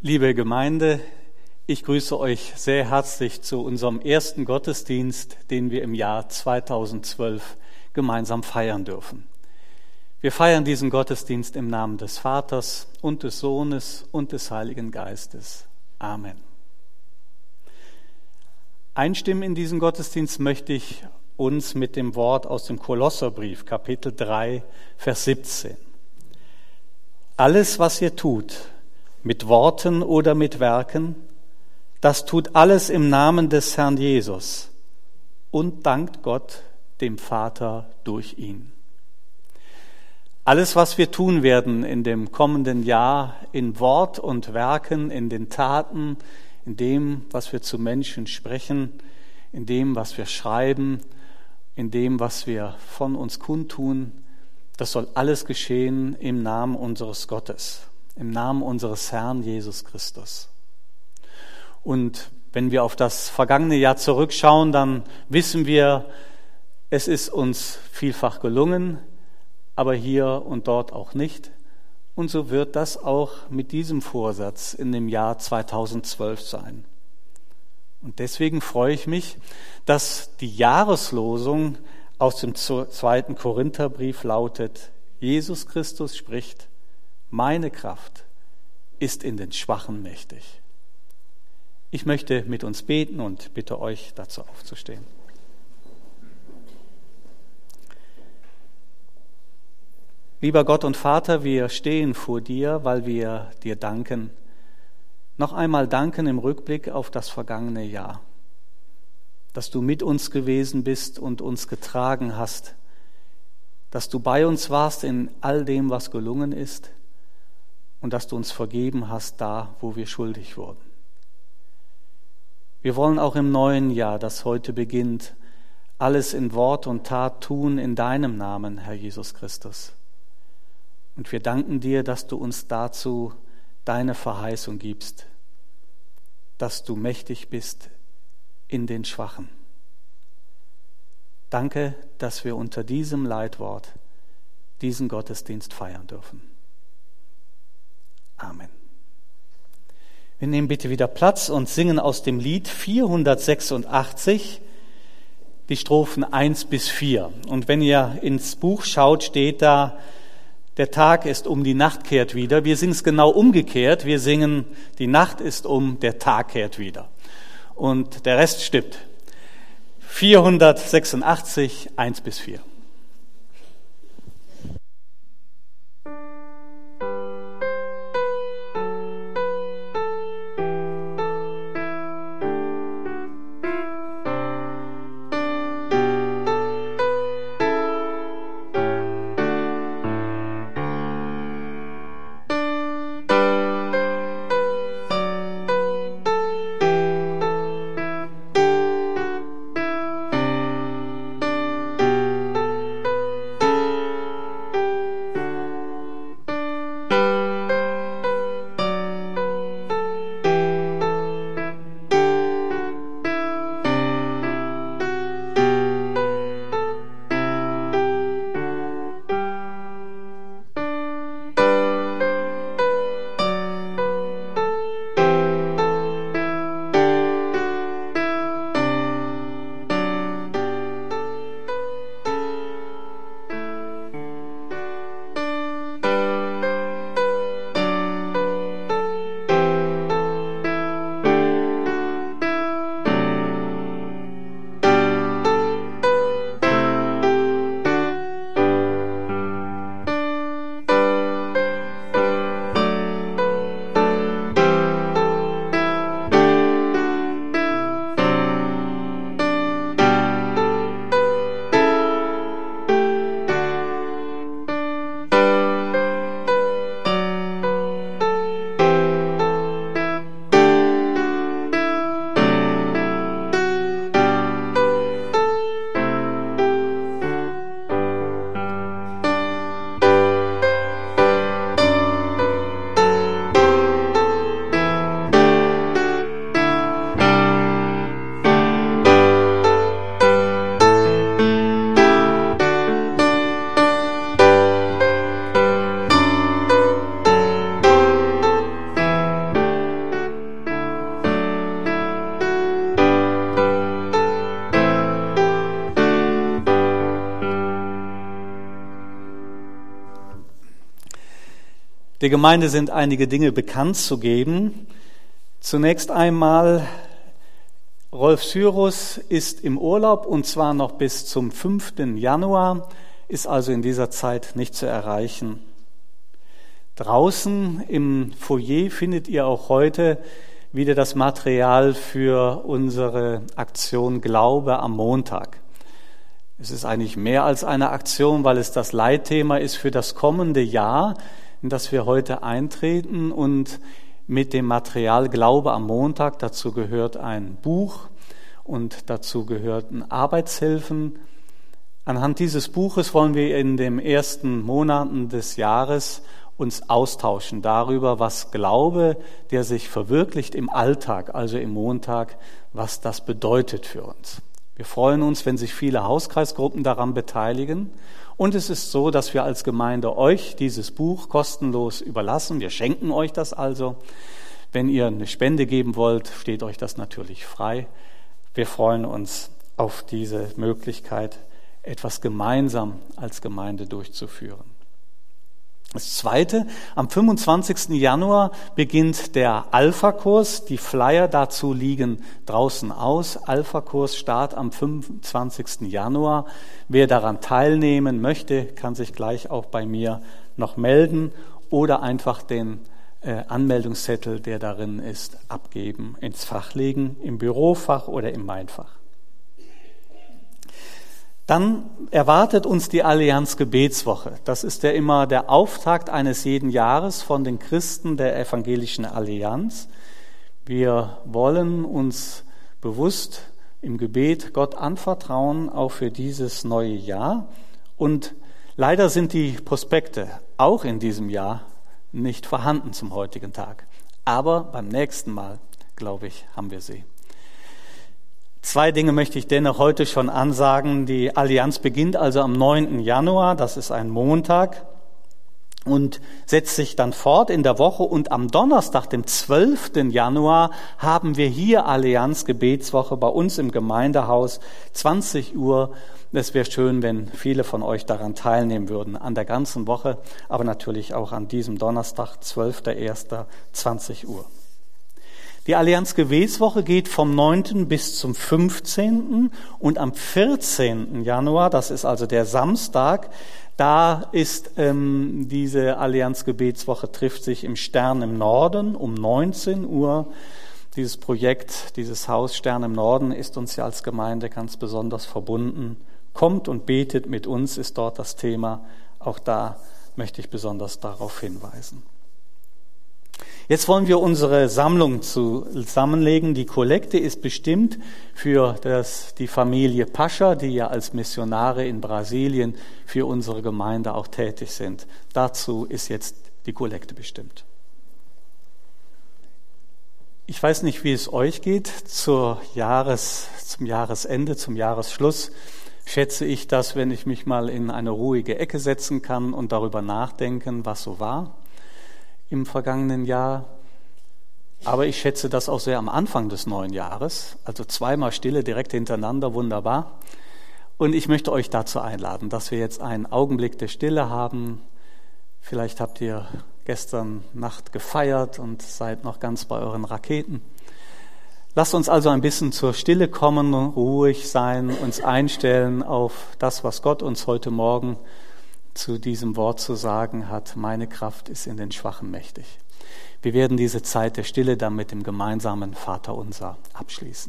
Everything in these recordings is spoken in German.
Liebe Gemeinde, ich grüße euch sehr herzlich zu unserem ersten Gottesdienst, den wir im Jahr 2012 gemeinsam feiern dürfen. Wir feiern diesen Gottesdienst im Namen des Vaters und des Sohnes und des Heiligen Geistes. Amen. Einstimmen in diesen Gottesdienst möchte ich uns mit dem Wort aus dem Kolosserbrief, Kapitel 3, Vers 17. Alles, was ihr tut, mit Worten oder mit Werken, das tut alles im Namen des Herrn Jesus und dankt Gott, dem Vater, durch ihn. Alles, was wir tun werden in dem kommenden Jahr, in Wort und Werken, in den Taten, in dem, was wir zu Menschen sprechen, in dem, was wir schreiben, in dem, was wir von uns kundtun, das soll alles geschehen im Namen unseres Gottes, im Namen unseres Herrn Jesus Christus. Und wenn wir auf das vergangene Jahr zurückschauen, dann wissen wir, es ist uns vielfach gelungen, aber hier und dort auch nicht. Und so wird das auch mit diesem Vorsatz in dem Jahr 2012 sein. Und deswegen freue ich mich, dass die Jahreslosung aus dem 2. Korintherbrief lautet: Jesus Christus spricht, meine Kraft ist in den Schwachen mächtig. Ich möchte mit uns beten und bitte euch dazu aufzustehen. Lieber Gott und Vater, wir stehen vor dir, weil wir dir danken. Noch einmal danken im Rückblick auf das vergangene Jahr, dass du mit uns gewesen bist und uns getragen hast, dass du bei uns warst in all dem, was gelungen ist und dass du uns vergeben hast da, wo wir schuldig wurden. Wir wollen auch im neuen Jahr, das heute beginnt, alles in Wort und Tat tun in deinem Namen, Herr Jesus Christus. Und wir danken dir, dass du uns dazu deine Verheißung gibst, dass du mächtig bist in den Schwachen. Danke, dass wir unter diesem Leitwort diesen Gottesdienst feiern dürfen. Amen. Wir nehmen bitte wieder Platz und singen aus dem Lied 486 die Strophen 1 bis 4. Und wenn ihr ins Buch schaut, steht da: Der Tag ist um, die Nacht kehrt wieder. Wir singen es genau umgekehrt. Wir singen, die Nacht ist um, der Tag kehrt wieder. Und der Rest stimmt. 486, 1 bis 4. Der Gemeinde sind einige Dinge bekannt zu geben. Zunächst einmal, Rolf Syrus ist im Urlaub und zwar noch bis zum 5. Januar, ist also in dieser Zeit nicht zu erreichen. Draußen im Foyer findet ihr auch heute wieder das Material für unsere Aktion Glaube am Montag. Es ist eigentlich mehr als eine Aktion, weil es das Leitthema ist für das kommende Jahr, in das wir heute eintreten. Und mit dem Material Glaube am Montag, dazu gehört ein Buch und dazu gehörten Arbeitshilfen. Anhand dieses Buches wollen wir in den ersten Monaten des Jahres uns austauschen darüber, was Glaube, der sich verwirklicht im Alltag, also im Montag, was das bedeutet für uns. Wir freuen uns, wenn sich viele Hauskreisgruppen daran beteiligen. Und es ist so, dass wir als Gemeinde euch dieses Buch kostenlos überlassen. Wir schenken euch das also. Wenn ihr eine Spende geben wollt, steht euch das natürlich frei. Wir freuen uns auf diese Möglichkeit, etwas gemeinsam als Gemeinde durchzuführen. Das Zweite, am 25. Januar beginnt der Alpha-Kurs. Die Flyer dazu liegen draußen aus. Alpha-Kurs Start am 25. Januar. Wer daran teilnehmen möchte, kann sich gleich auch bei mir noch melden oder einfach den Anmeldungszettel, der darin ist, abgeben, ins Fach legen, im Bürofach oder im Mainfach. Dann erwartet uns die Allianz Gebetswoche. Das ist ja immer der Auftakt eines jeden Jahres von den Christen der Evangelischen Allianz. Wir wollen uns bewusst im Gebet Gott anvertrauen, auch für dieses neue Jahr. Und leider sind die Prospekte auch in diesem Jahr nicht vorhanden zum heutigen Tag. Aber beim nächsten Mal, glaube ich, haben wir sie. 2 Dinge möchte ich dennoch heute schon ansagen. Die Allianz beginnt also am 9. Januar, das ist ein Montag, und setzt sich dann fort in der Woche. Und am Donnerstag, dem 12. Januar, haben wir hier Allianz Gebetswoche bei uns im Gemeindehaus, 20 Uhr. Es wäre schön, wenn viele von euch daran teilnehmen würden, an der ganzen Woche, aber natürlich auch an diesem Donnerstag, 12.01., 20 Uhr. Die Allianz Gebetswoche geht vom 9. bis zum 15. und am 14. Januar, das ist also der Samstag, da ist diese Allianz Gebetswoche, trifft sich im Stern im Norden um 19 Uhr. Dieses Projekt, dieses Haus Stern im Norden ist uns ja als Gemeinde ganz besonders verbunden. Kommt und betet mit uns, ist dort das Thema. Auch da möchte ich besonders darauf hinweisen. Jetzt wollen wir unsere Sammlung zusammenlegen. Die Kollekte ist bestimmt für die Familie Pascha, die ja als Missionare in Brasilien für unsere Gemeinde auch tätig sind. Dazu ist jetzt die Kollekte bestimmt. Ich weiß nicht, wie es euch geht. Zum Jahresende, zum Jahresschluss schätze ich das, wenn ich mich mal in eine ruhige Ecke setzen kann und darüber nachdenken, was so war im vergangenen Jahr. Aber ich schätze das auch sehr am Anfang des neuen Jahres. Also 2-mal Stille direkt hintereinander, wunderbar. Und ich möchte euch dazu einladen, dass wir jetzt einen Augenblick der Stille haben. Vielleicht habt ihr gestern Nacht gefeiert und seid noch ganz bei euren Raketen. Lasst uns also ein bisschen zur Stille kommen, ruhig sein, uns einstellen auf das, was Gott uns heute Morgen zu diesem Wort zu sagen hat. Meine Kraft ist in den Schwachen mächtig. Wir werden diese Zeit der Stille dann mit dem gemeinsamen Vaterunser abschließen.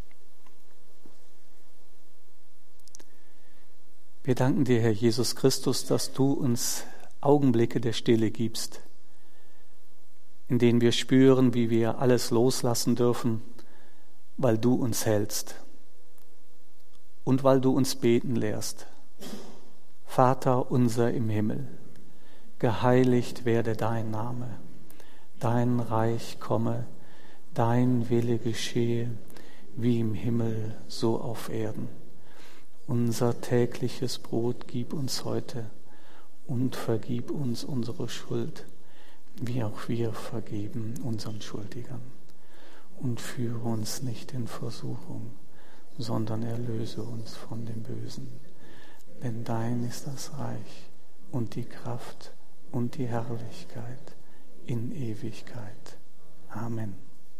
Wir danken dir, Herr Jesus Christus, dass du uns Augenblicke der Stille gibst, in denen wir spüren, wie wir alles loslassen dürfen, weil du uns hältst und weil du uns beten lehrst. Vater unser im Himmel, geheiligt werde dein Name, dein Reich komme, dein Wille geschehe, wie im Himmel, so auf Erden. Unser tägliches Brot gib uns heute und vergib uns unsere Schuld, wie auch wir vergeben unseren Schuldigern. Und führe uns nicht in Versuchung, sondern erlöse uns von dem Bösen. Denn dein ist das Reich und die Kraft und die Herrlichkeit in Ewigkeit. Amen.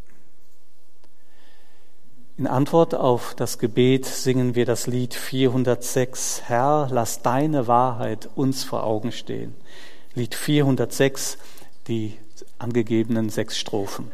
In Antwort auf das Gebet singen wir das Lied 406, Herr, lass deine Wahrheit uns vor Augen stehen. Lied 406, die angegebenen 6 Strophen.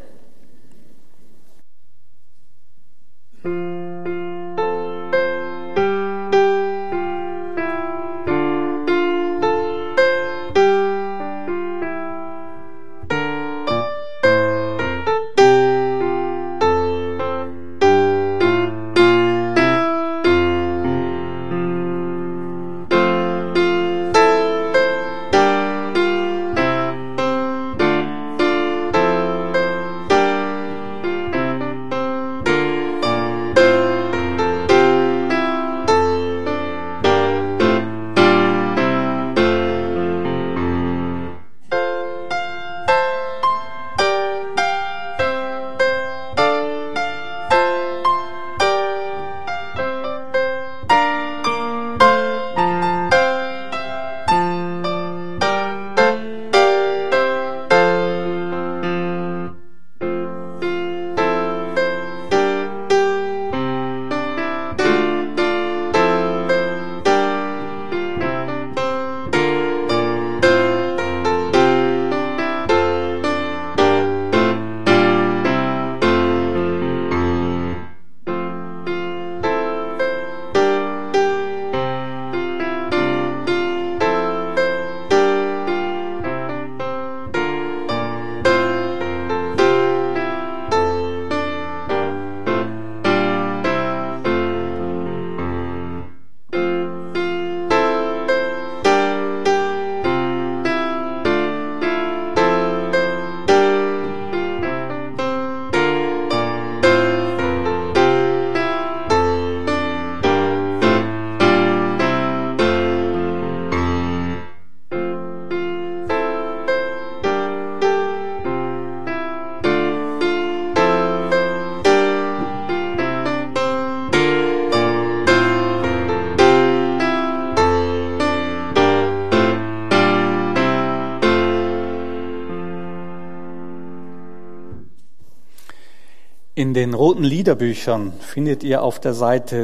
In den roten Liederbüchern findet ihr auf der Seite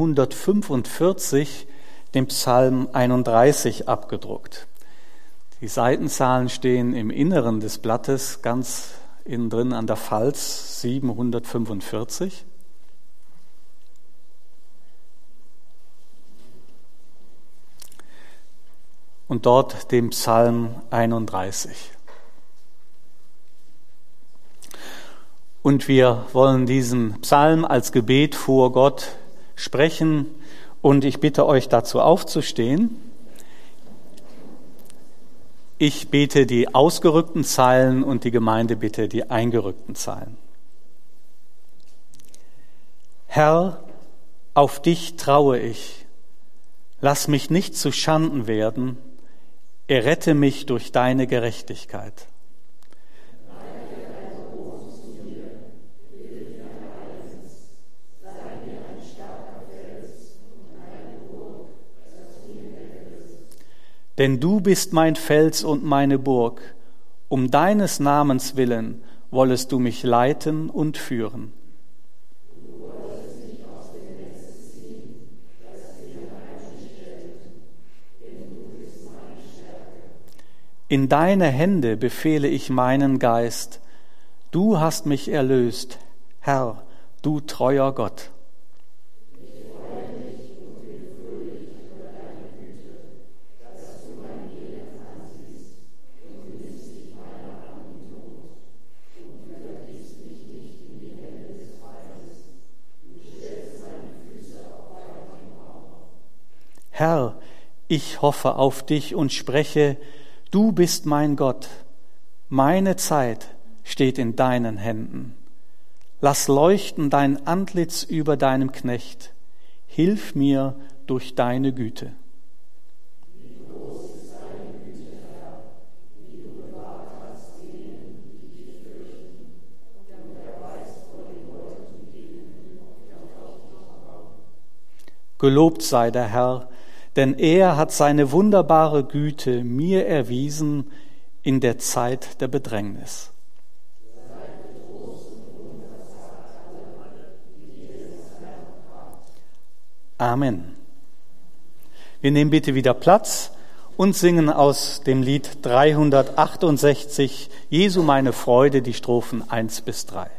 745 den Psalm 31 abgedruckt. Die Seitenzahlen stehen im Inneren des Blattes, ganz innen drin an der Falz 745. Und dort den Psalm 31. Und wir wollen diesen Psalm als Gebet vor Gott sprechen. Und ich bitte euch dazu aufzustehen. Ich bete die ausgerückten Zeilen und die Gemeinde bitte die eingerückten Zeilen. Herr, auf dich traue ich. Lass mich nicht zu Schanden werden. Errette mich durch deine Gerechtigkeit. Denn du bist mein Fels und meine Burg. Um deines Namens willen wollest du mich leiten und führen. Du wolltest mich aus dem Netz ziehen, das dir eingestellt, denn du bist meine Stärke. In deine Hände befehle ich meinen Geist. Du hast mich erlöst, Herr, du treuer Gott. Herr, ich hoffe auf dich und spreche, du bist mein Gott. Meine Zeit steht in deinen Händen. Lass leuchten dein Antlitz über deinem Knecht. Hilf mir durch deine Güte. Wie groß ist deine Güte, Herr, wie du bewahrt hast denen, die dich fürchten, und erweist vor den Leuten, denen auf dich vertrauen. Gelobt sei der Herr, denn er hat seine wunderbare Güte mir erwiesen, in der Zeit der Bedrängnis. Amen. Wir nehmen bitte wieder Platz und singen aus dem Lied 368, Jesu meine Freude, die Strophen 1 bis 3.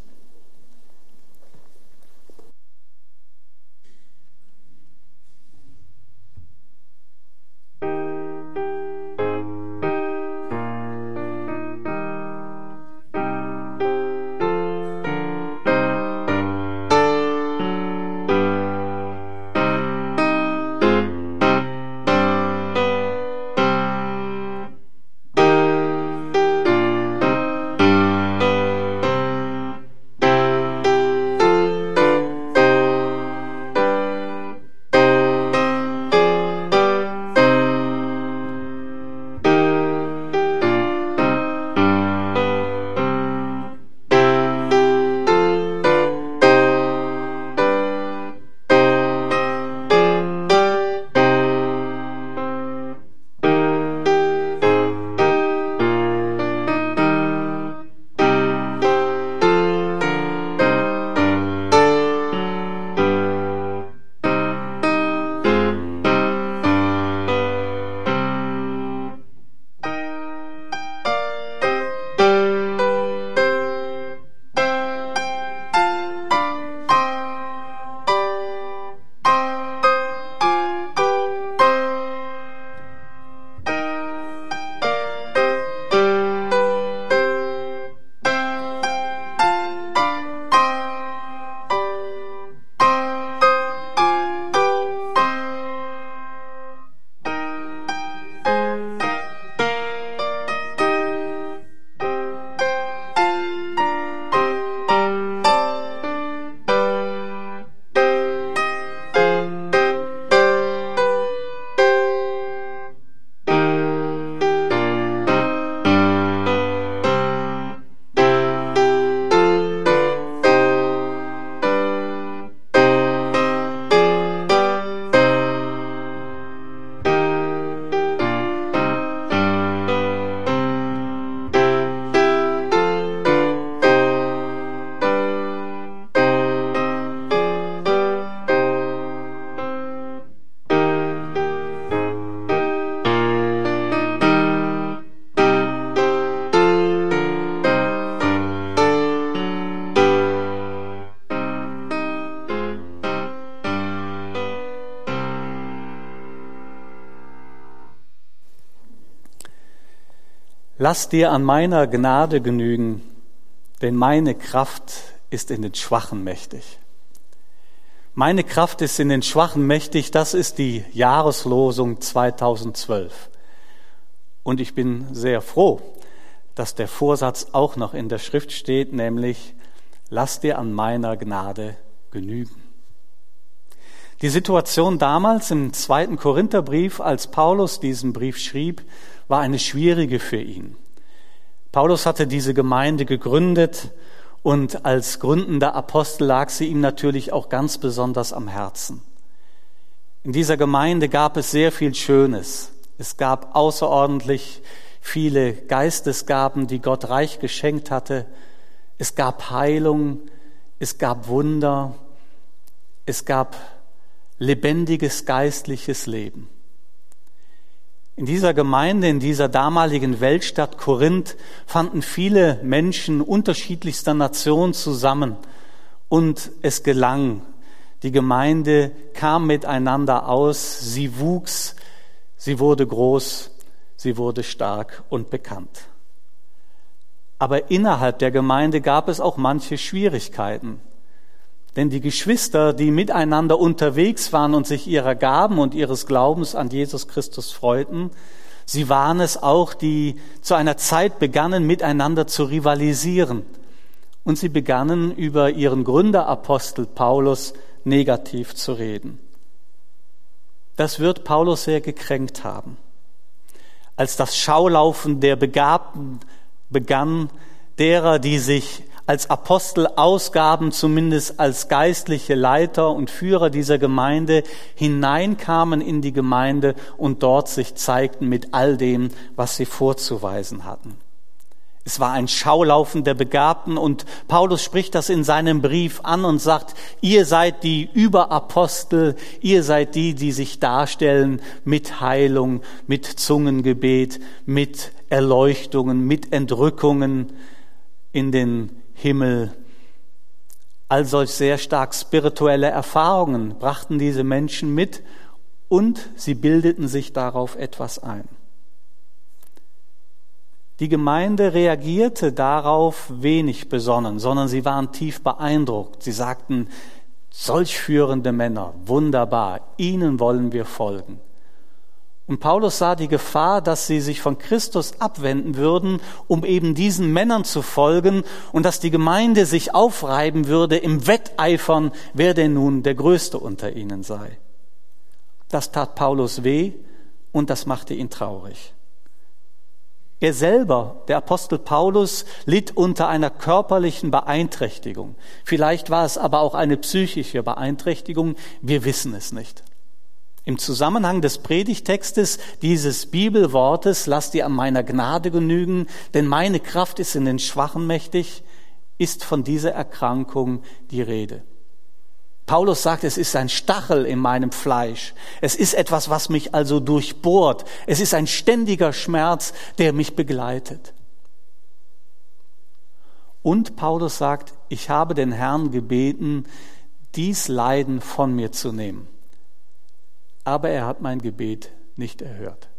Lass dir an meiner Gnade genügen, denn meine Kraft ist in den Schwachen mächtig. Meine Kraft ist in den Schwachen mächtig, das ist die Jahreslosung 2012. Und ich bin sehr froh, dass der Vorsatz auch noch in der Schrift steht, nämlich, lass dir an meiner Gnade genügen. Die Situation damals im 2. Korintherbrief, als Paulus diesen Brief schrieb, war eine schwierige für ihn. Paulus hatte diese Gemeinde gegründet und als gründender Apostel lag sie ihm natürlich auch ganz besonders am Herzen. In dieser Gemeinde gab es sehr viel Schönes. Es gab außerordentlich viele Geistesgaben, die Gott reich geschenkt hatte. Es gab Heilung, es gab Wunder, es gab lebendiges geistliches Leben. In dieser Gemeinde, in dieser damaligen Weltstadt Korinth fanden viele Menschen unterschiedlichster Nationen zusammen und es gelang. Die Gemeinde kam miteinander aus, sie wuchs, sie wurde groß, sie wurde stark und bekannt. Aber innerhalb der Gemeinde gab es auch manche Schwierigkeiten. Denn die Geschwister, die miteinander unterwegs waren und sich ihrer Gaben und ihres Glaubens an Jesus Christus freuten, sie waren es auch, die zu einer Zeit begannen, miteinander zu rivalisieren. Und sie begannen, über ihren Gründerapostel Paulus negativ zu reden. Das wird Paulus sehr gekränkt haben. Als das Schaulaufen der Begabten begann, derer, die sich als Apostel ausgaben, zumindest als geistliche Leiter und Führer dieser Gemeinde, hineinkamen in die Gemeinde und dort sich zeigten mit all dem, was sie vorzuweisen hatten. Es war ein Schaulaufen der Begabten und Paulus spricht das in seinem Brief an und sagt, ihr seid die Überapostel, ihr seid die, die sich darstellen mit Heilung, mit Zungengebet, mit Erleuchtungen, mit Entrückungen in den Himmel. All solch sehr stark spirituelle Erfahrungen brachten diese Menschen mit und sie bildeten sich darauf etwas ein. Die Gemeinde reagierte darauf wenig besonnen, sondern sie waren tief beeindruckt. Sie sagten, solch führende Männer, wunderbar, ihnen wollen wir folgen. Und Paulus sah die Gefahr, dass sie sich von Christus abwenden würden, um eben diesen Männern zu folgen und dass die Gemeinde sich aufreiben würde im Wetteifern, wer denn nun der Größte unter ihnen sei. Das tat Paulus weh und das machte ihn traurig. Er selber, der Apostel Paulus, litt unter einer körperlichen Beeinträchtigung. Vielleicht war es aber auch eine psychische Beeinträchtigung, wir wissen es nicht. Im Zusammenhang des Predigtextes dieses Bibelwortes, lasst dir an meiner Gnade genügen, denn meine Kraft ist in den Schwachen mächtig, ist von dieser Erkrankung die Rede. Paulus sagt, es ist ein Stachel in meinem Fleisch. Es ist etwas, was mich also durchbohrt. Es ist ein ständiger Schmerz, der mich begleitet. Und Paulus sagt, ich habe den Herrn gebeten, dies Leiden von mir zu nehmen. Aber er hat mein Gebet nicht erhört.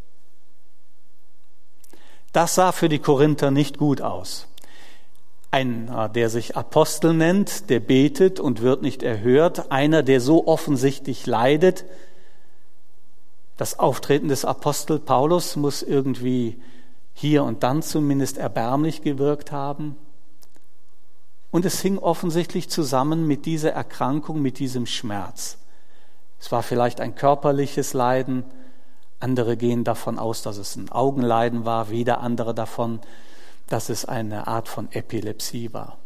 Das sah für die Korinther nicht gut aus. Einer, der sich Apostel nennt, der betet und wird nicht erhört. Einer, der so offensichtlich leidet. Das Auftreten des Apostel Paulus muss irgendwie hier und dann zumindest erbärmlich gewirkt haben. Und es hing offensichtlich zusammen mit dieser Erkrankung, mit diesem Schmerz. Es war vielleicht ein körperliches Leiden. Andere gehen davon aus, dass es ein Augenleiden war. Wieder andere davon, dass es eine Art von Epilepsie war.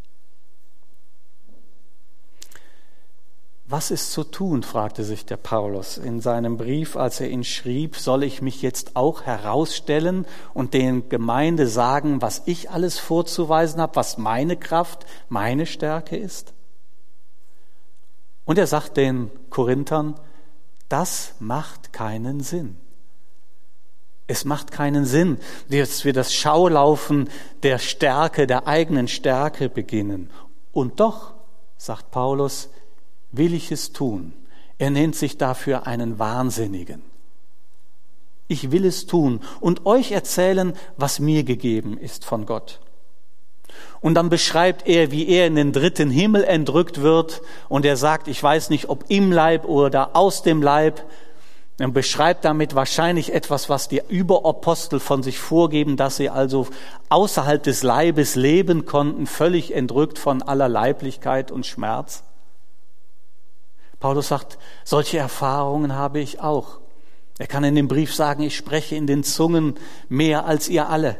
Was ist zu tun, fragte sich der Paulus in seinem Brief, als er ihn schrieb, soll ich mich jetzt auch herausstellen und den Gemeinde sagen, was ich alles vorzuweisen habe, was meine Kraft, meine Stärke ist? Und er sagt den Korinthern, das macht keinen Sinn. Es macht keinen Sinn, dass wir das Schaulaufen der Stärke, der eigenen Stärke beginnen. Und doch, sagt Paulus, will ich es tun. Er nennt sich dafür einen Wahnsinnigen. Ich will es tun und euch erzählen, was mir gegeben ist von Gott. Und dann beschreibt er, wie er in den dritten Himmel entrückt wird. Und er sagt, ich weiß nicht, ob im Leib oder aus dem Leib. Er beschreibt damit wahrscheinlich etwas, was die Überapostel von sich vorgeben, dass sie also außerhalb des Leibes leben konnten, völlig entrückt von aller Leiblichkeit und Schmerz. Paulus sagt, solche Erfahrungen habe ich auch. Er kann in dem Brief sagen, ich spreche in den Zungen mehr als ihr alle.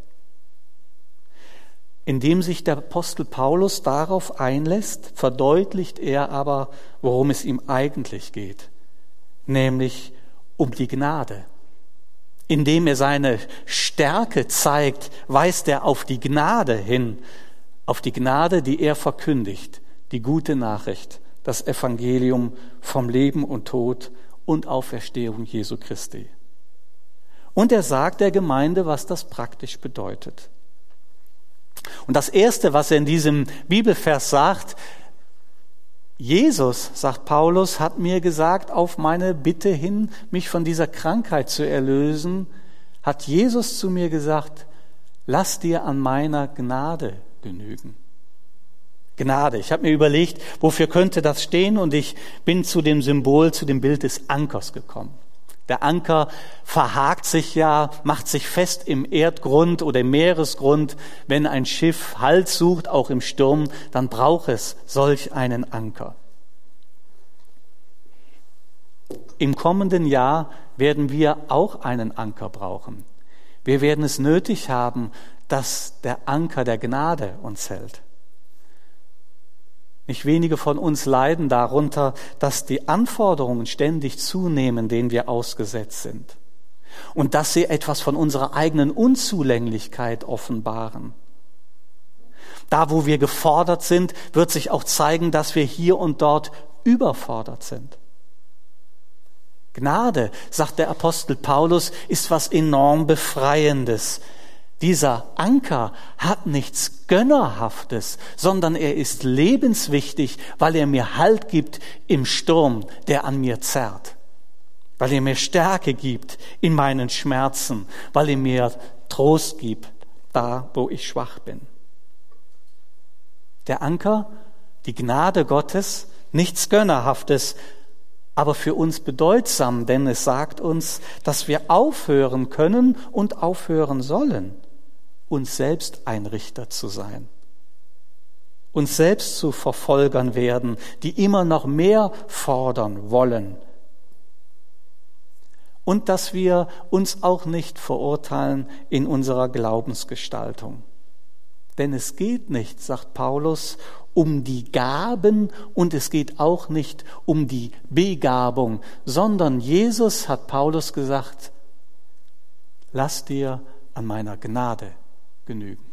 Indem sich der Apostel Paulus darauf einlässt, verdeutlicht er aber, worum es ihm eigentlich geht. Nämlich um die Gnade. Indem er seine Stärke zeigt, weist er auf die Gnade hin, auf die Gnade, die er verkündigt, die gute Nachricht, das Evangelium vom Leben und Tod und Auferstehung Jesu Christi. Und er sagt der Gemeinde, was das praktisch bedeutet. Und das Erste, was er in diesem Bibelvers sagt, Jesus, sagt Paulus, hat mir gesagt, auf meine Bitte hin, mich von dieser Krankheit zu erlösen, hat Jesus zu mir gesagt, lass dir an meiner Gnade genügen. Gnade. Ich habe mir überlegt, wofür könnte das stehen, und ich bin zu dem Symbol, zu dem Bild des Ankers gekommen. Der Anker verhakt sich ja, macht sich fest im Erdgrund oder im Meeresgrund. Wenn ein Schiff Halt sucht, auch im Sturm, dann braucht es solch einen Anker. Im kommenden Jahr werden wir auch einen Anker brauchen. Wir werden es nötig haben, dass der Anker der Gnade uns hält. Nicht wenige von uns leiden darunter, dass die Anforderungen ständig zunehmen, denen wir ausgesetzt sind. Und dass sie etwas von unserer eigenen Unzulänglichkeit offenbaren. Da, wo wir gefordert sind, wird sich auch zeigen, dass wir hier und dort überfordert sind. Gnade, sagt der Apostel Paulus, ist was enorm Befreiendes. Dieser Anker hat nichts Gönnerhaftes, sondern er ist lebenswichtig, weil er mir Halt gibt im Sturm, der an mir zerrt. Weil er mir Stärke gibt in meinen Schmerzen, weil er mir Trost gibt, da wo ich schwach bin. Der Anker, die Gnade Gottes, nichts Gönnerhaftes, aber für uns bedeutsam, denn es sagt uns, dass wir aufhören können und aufhören sollen, uns selbst ein Richter zu sein, uns selbst zu Verfolgern werden, die immer noch mehr fordern wollen. Und dass wir uns auch nicht verurteilen in unserer Glaubensgestaltung. Denn es geht nicht, sagt Paulus, um die Gaben und es geht auch nicht um die Begabung, sondern Jesus, hat Paulus gesagt, lass dir an meiner Gnade genügen.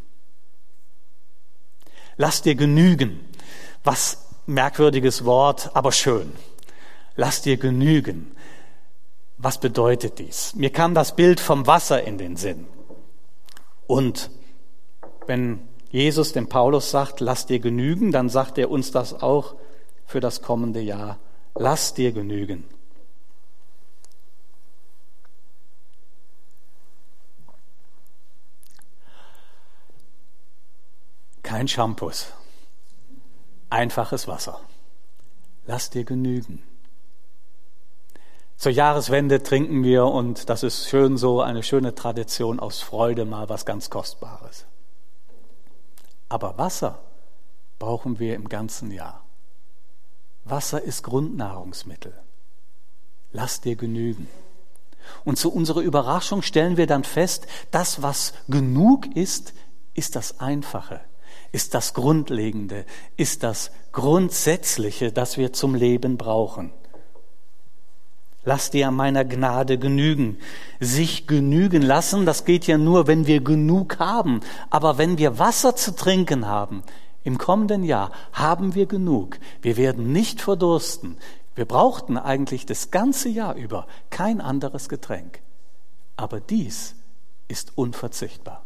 Lass dir genügen. Was merkwürdiges Wort, aber schön. Lass dir genügen. Was bedeutet dies? Mir kam das Bild vom Wasser in den Sinn. Und wenn Jesus dem Paulus sagt, lass dir genügen, dann sagt er uns das auch für das kommende Jahr. Lass dir genügen. Kein Shampoo, einfaches Wasser. Lass dir genügen. Zur Jahreswende trinken wir, und das ist schön so, eine schöne Tradition, aus Freude mal was ganz Kostbares. Aber Wasser brauchen wir im ganzen Jahr. Wasser ist Grundnahrungsmittel. Lass dir genügen. Und zu unserer Überraschung stellen wir dann fest, das, was genug ist, ist das Einfache, ist das Grundlegende, ist das Grundsätzliche, das wir zum Leben brauchen. Lass dir an meiner Gnade genügen. Sich genügen lassen, das geht ja nur, wenn wir genug haben. Aber wenn wir Wasser zu trinken haben, im kommenden Jahr haben wir genug. Wir werden nicht verdursten. Wir brauchten eigentlich das ganze Jahr über kein anderes Getränk. Aber dies ist unverzichtbar.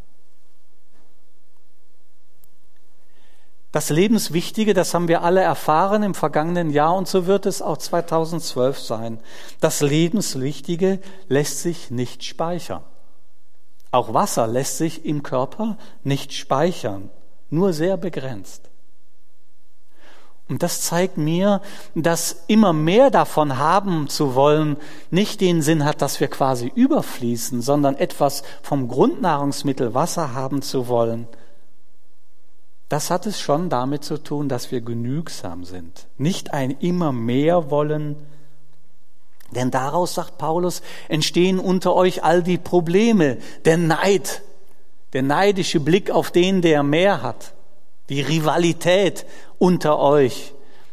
Das Lebenswichtige, das haben wir alle erfahren im vergangenen Jahr und so wird es auch 2012 sein. Das Lebenswichtige lässt sich nicht speichern. Auch Wasser lässt sich im Körper nicht speichern, nur sehr begrenzt. Und das zeigt mir, dass immer mehr davon haben zu wollen, nicht den Sinn hat, dass wir quasi überfließen, sondern etwas vom Grundnahrungsmittel Wasser haben zu wollen. Das hat es schon damit zu tun, dass wir genügsam sind. Nicht ein immer mehr wollen, denn daraus, sagt Paulus, entstehen unter euch all die Probleme, der Neid, der neidische Blick auf den, der mehr hat, die Rivalität unter euch,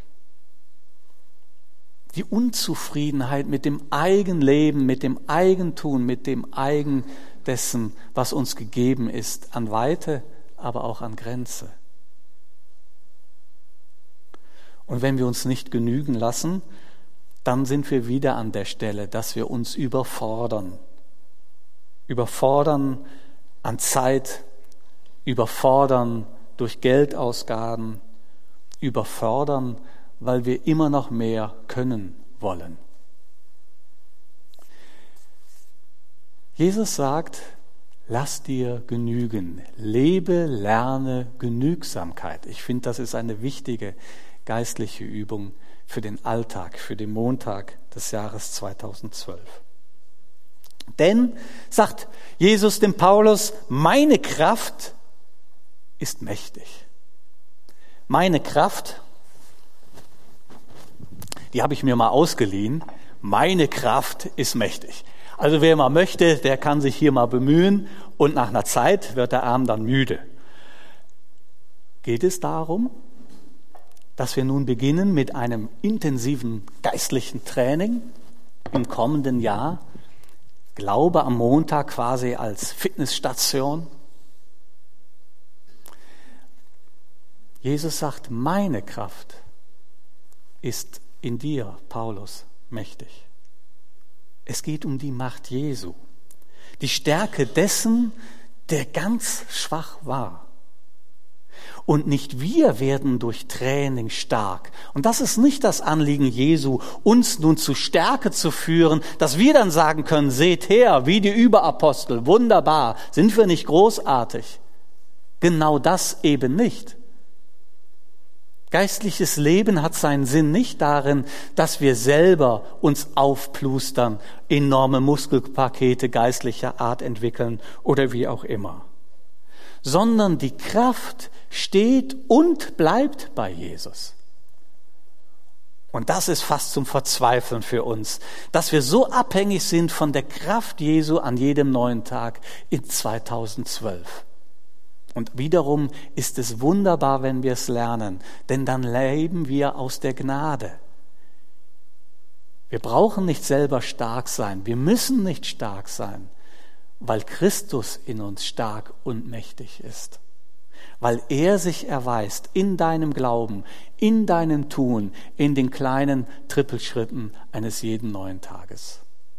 die Unzufriedenheit mit dem Eigenleben, mit dem Eigentun, mit dem Eigen dessen, was uns gegeben ist, an Weite, aber auch an Grenze. Und wenn wir uns nicht genügen lassen, dann sind wir wieder an der Stelle, dass wir uns überfordern. Überfordern an Zeit, überfordern durch Geldausgaben, überfordern, weil wir immer noch mehr können wollen. Jesus sagt, lass dir genügen, lebe, lerne Genügsamkeit. Ich finde, das ist eine wichtige geistliche Übung für den Alltag, für den Montag des Jahres 2012. Denn, sagt Jesus dem Paulus, meine Kraft ist mächtig. Meine Kraft, die habe ich mir mal ausgeliehen, meine Kraft ist mächtig. Also wer mal möchte, der kann sich hier mal bemühen und nach einer Zeit wird der Arm dann müde. Geht es darum? dass wir nun beginnen mit einem intensiven geistlichen Training im kommenden Jahr. Glaube am Montag quasi als Fitnessstation. Jesus sagt, meine Kraft ist in dir, Paulus, mächtig. Es geht um die Macht Jesu, die Stärke dessen, der ganz schwach war. Und nicht wir werden durch Training stark. Und das ist nicht das Anliegen Jesu, uns nun zu Stärke zu führen, dass wir dann sagen können, seht her, wie die Überapostel, wunderbar, sind wir nicht großartig? Genau das eben nicht. Geistliches Leben hat seinen Sinn nicht darin, dass wir selber uns aufplustern, enorme Muskelpakete geistlicher Art entwickeln oder wie auch immer. Sondern die Kraft steht und bleibt bei Jesus. Und das ist fast zum Verzweifeln für uns, dass wir so abhängig sind von der Kraft Jesu an jedem neuen Tag in 2012. Und wiederum ist es wunderbar, wenn wir es lernen, denn dann leben wir aus der Gnade. Wir brauchen nicht selber stark sein, wir müssen nicht stark sein, weil Christus in uns stark und mächtig ist. Weil er sich erweist in deinem Glauben, in deinem Tun, in den kleinen Trippelschritten eines jeden neuen Tages.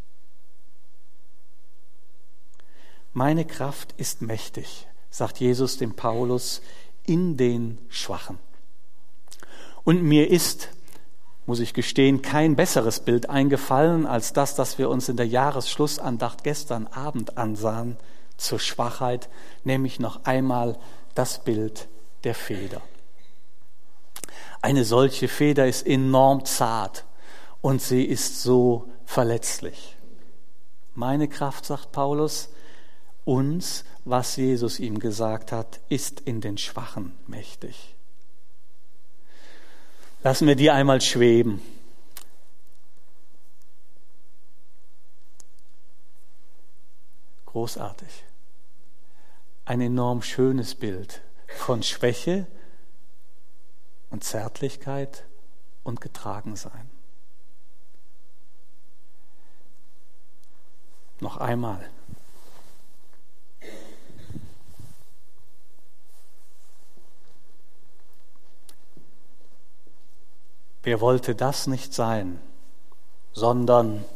Meine Kraft ist mächtig, sagt Jesus dem Paulus, in den Schwachen. Und mir ist, muss ich gestehen, kein besseres Bild eingefallen als das wir uns in der Jahresschlussandacht gestern Abend ansahen zur Schwachheit, nämlich noch einmal das Bild der Feder. Eine solche Feder ist enorm zart und sie ist so verletzlich. Meine Kraft, sagt Paulus, uns, was Jesus ihm gesagt hat, ist in den Schwachen mächtig. Lassen wir die einmal schweben. Großartig. Ein enorm schönes Bild von Schwäche und Zärtlichkeit und Getragensein. Noch einmal. Wer wollte das nicht sein, sondern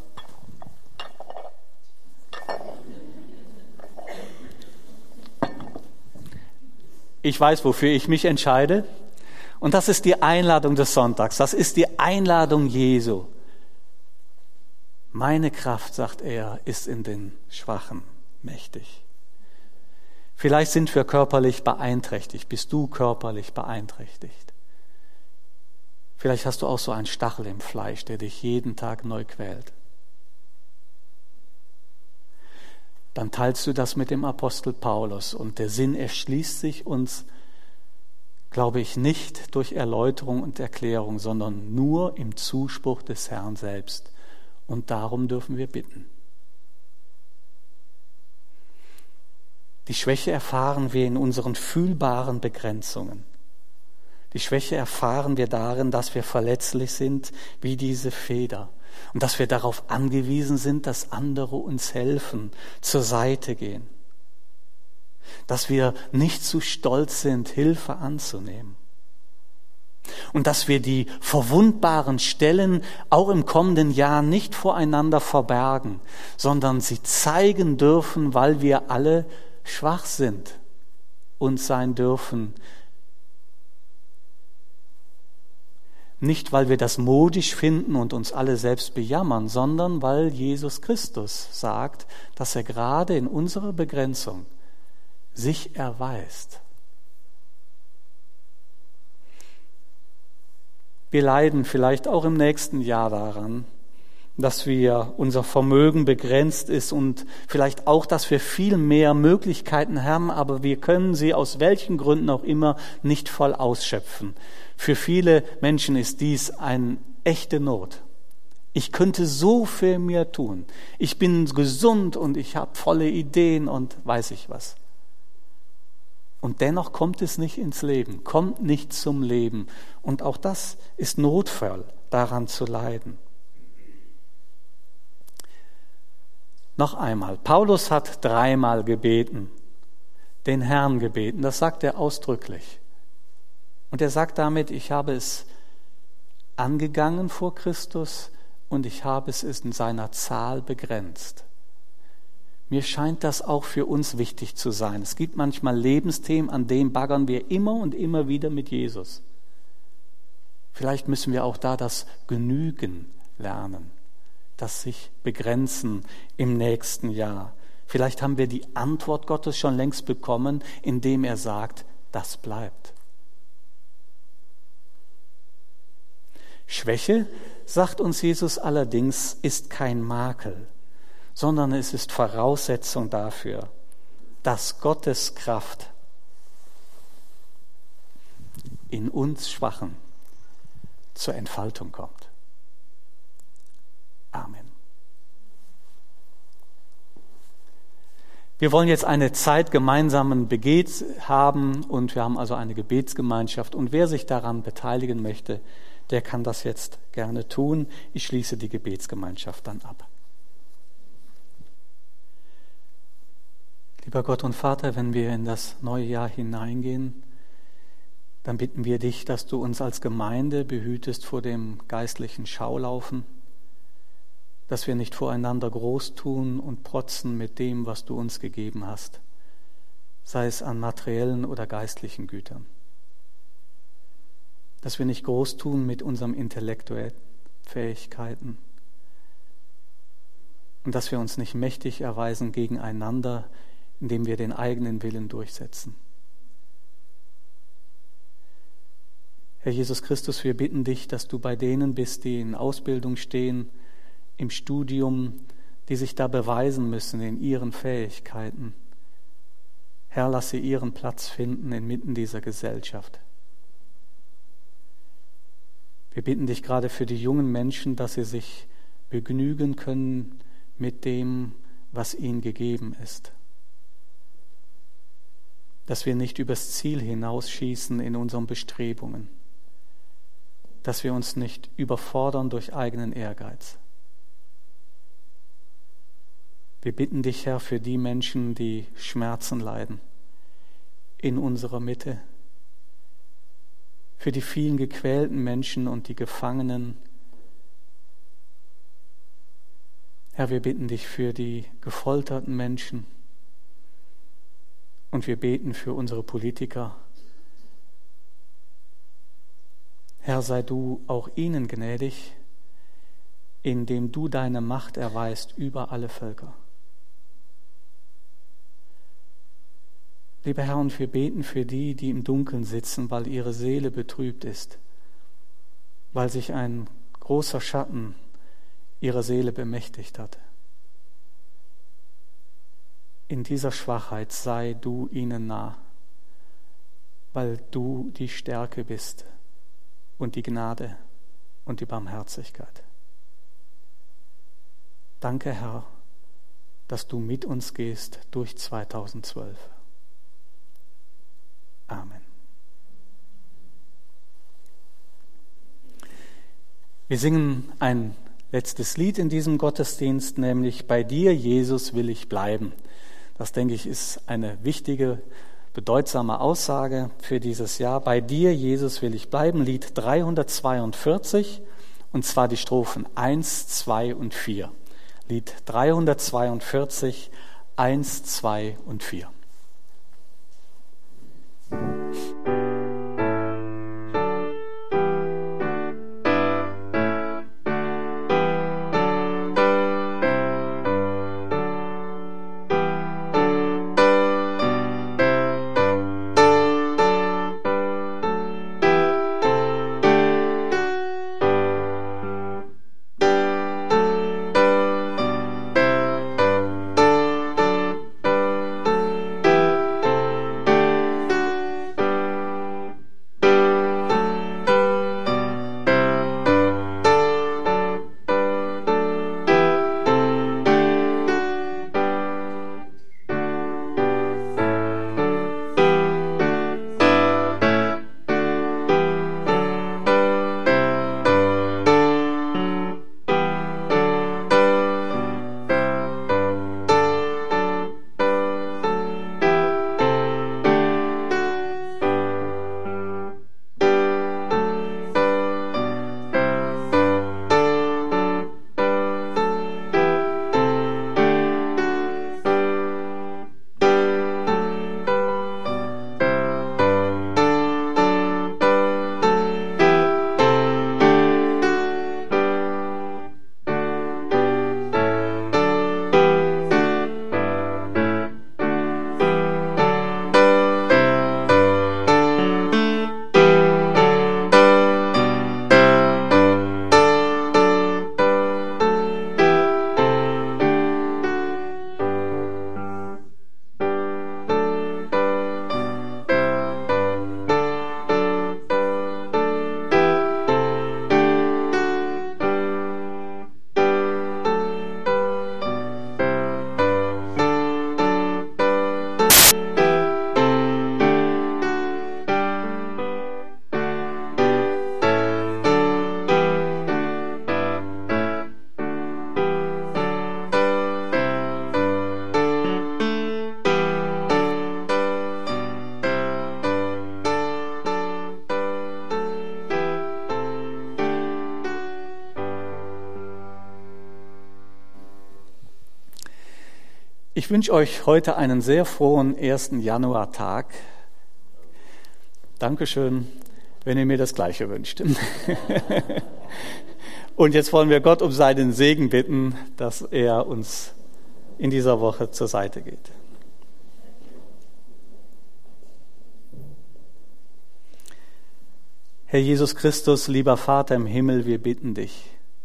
ich weiß, wofür ich mich entscheide. Und das ist die Einladung des Sonntags. Das ist die Einladung Jesu. Meine Kraft, sagt er, ist in den Schwachen mächtig. Vielleicht sind wir körperlich beeinträchtigt. Bist du körperlich beeinträchtigt? Vielleicht hast du auch so einen Stachel im Fleisch, der dich jeden Tag neu quält. Dann teilst du das mit dem Apostel Paulus und der Sinn erschließt sich uns, glaube ich, nicht durch Erläuterung und Erklärung, sondern nur im Zuspruch des Herrn selbst. Und darum dürfen wir bitten. Die Schwäche erfahren wir in unseren fühlbaren Begrenzungen. Die Schwäche erfahren wir darin, dass wir verletzlich sind wie diese Feder und dass wir darauf angewiesen sind, dass andere uns helfen, zur Seite gehen. Dass wir nicht zu stolz sind, Hilfe anzunehmen. Und dass wir die verwundbaren Stellen auch im kommenden Jahr nicht voreinander verbergen, sondern sie zeigen dürfen, weil wir alle schwach sind und sein dürfen. Nicht, weil wir das modisch finden und uns alle selbst bejammern, sondern weil Jesus Christus sagt, dass er gerade in unserer Begrenzung sich erweist. Wir leiden vielleicht auch im nächsten Jahr daran, dass unser Vermögen begrenzt ist und vielleicht auch, dass wir viel mehr Möglichkeiten haben, aber wir können sie aus welchen Gründen auch immer nicht voll ausschöpfen. Für viele Menschen ist dies eine echte Not. Ich könnte so viel mehr tun. Ich bin gesund und ich habe volle Ideen und weiß ich was. Und dennoch kommt es nicht ins Leben, kommt nicht zum Leben. Und auch das ist notvoll, daran zu leiden. Noch einmal, Paulus hat 3-mal gebeten, den Herrn gebeten, das sagt er ausdrücklich. Und er sagt damit, ich habe es angegangen vor Christus und ich habe es in seiner Zahl begrenzt. Mir scheint das auch für uns wichtig zu sein. Es gibt manchmal Lebensthemen, an denen baggern wir immer und immer wieder mit Jesus. Vielleicht müssen wir auch da das Genügen lernen, das sich begrenzen im nächsten Jahr. Vielleicht haben wir die Antwort Gottes schon längst bekommen, indem er sagt, das bleibt. Schwäche, sagt uns Jesus allerdings, ist kein Makel, sondern es ist Voraussetzung dafür, dass Gottes Kraft in uns Schwachen zur Entfaltung kommt. Amen. Wir wollen jetzt eine Zeit gemeinsamen Gebets haben und wir haben also eine Gebetsgemeinschaft. Und wer sich daran beteiligen möchte, der kann das jetzt gerne tun. Ich schließe die Gebetsgemeinschaft dann ab. Lieber Gott und Vater, wenn wir in das neue Jahr hineingehen, dann bitten wir dich, dass du uns als Gemeinde behütest vor dem geistlichen Schaulaufen, dass wir nicht voreinander groß tun und protzen mit dem, was du uns gegeben hast, sei es an materiellen oder geistlichen Gütern. Dass wir nicht groß tun mit unseren intellektuellen Fähigkeiten und dass wir uns nicht mächtig erweisen gegeneinander, indem wir den eigenen Willen durchsetzen. Herr Jesus Christus, wir bitten dich, dass du bei denen bist, die in Ausbildung stehen, im Studium, die sich da beweisen müssen in ihren Fähigkeiten. Herr, lass sie ihren Platz finden inmitten dieser Gesellschaft. Wir bitten dich gerade für die jungen Menschen, dass sie sich begnügen können mit dem, was ihnen gegeben ist. Dass wir nicht übers Ziel hinausschießen in unseren Bestrebungen. Dass wir uns nicht überfordern durch eigenen Ehrgeiz. Wir bitten dich, Herr, für die Menschen, die Schmerzen leiden in unserer Mitte, für die vielen gequälten Menschen und die Gefangenen. Herr, wir bitten dich für die gefolterten Menschen und wir beten für unsere Politiker. Herr, sei du auch ihnen gnädig, indem du deine Macht erweist über alle Völker. Lieber Herr, und wir beten für die, die im Dunkeln sitzen, weil ihre Seele betrübt ist, weil sich ein großer Schatten ihrer Seele bemächtigt hat. In dieser Schwachheit sei du ihnen nah, weil du die Stärke bist und die Gnade und die Barmherzigkeit. Danke, Herr, dass du mit uns gehst durch 2012. Amen. Wir singen ein letztes Lied in diesem Gottesdienst, nämlich Bei dir, Jesus, will ich bleiben. Das, denke ich, ist eine wichtige, bedeutsame Aussage für dieses Jahr. Bei dir, Jesus, will ich bleiben. Lied 342, und zwar die Strophen 1, 2 und 4. Lied 342, 1, 2 und 4. Ich wünsche euch heute einen sehr frohen 1. Januartag. Dankeschön, wenn ihr mir das Gleiche wünscht. Und jetzt wollen wir Gott um seinen Segen bitten, dass er uns in dieser Woche zur Seite geht. Herr Jesus Christus, lieber Vater im Himmel, wir bitten dich.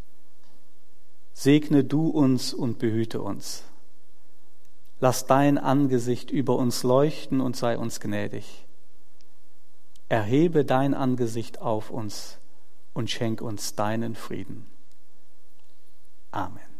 Segne du uns und behüte uns. Lass dein Angesicht über uns leuchten und sei uns gnädig. Erhebe dein Angesicht auf uns und schenk uns deinen Frieden. Amen.